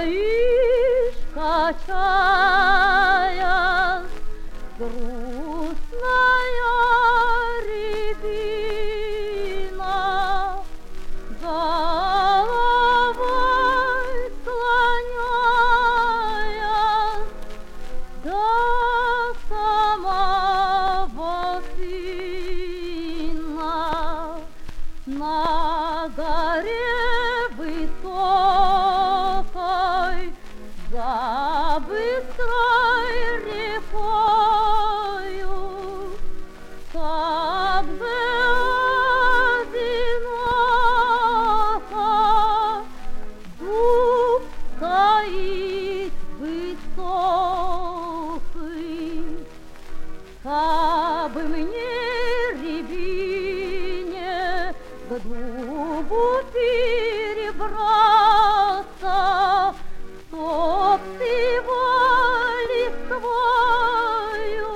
стоишь, качая, грустная рябина, головой склоняя до самого сына. На горе высокой, за быстрой рекою, как бы одиноко дуб стоит высокий. Кабы мне рябине к дубу перебраться, чтоб с его листвою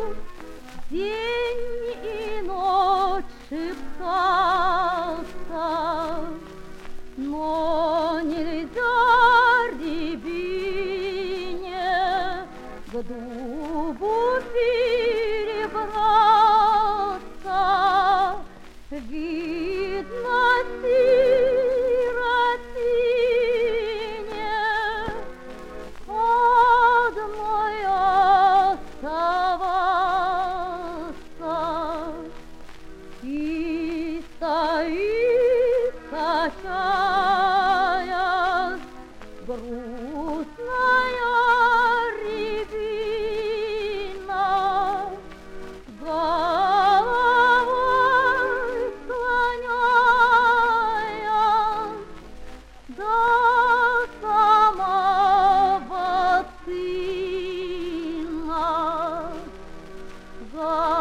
день и ночь шептаться. Но нельзя рябине к дубу перебраться, видно сиротине одной оставаться. И стоит, качаясь, грустная рябина, головой склоняя до самого сына.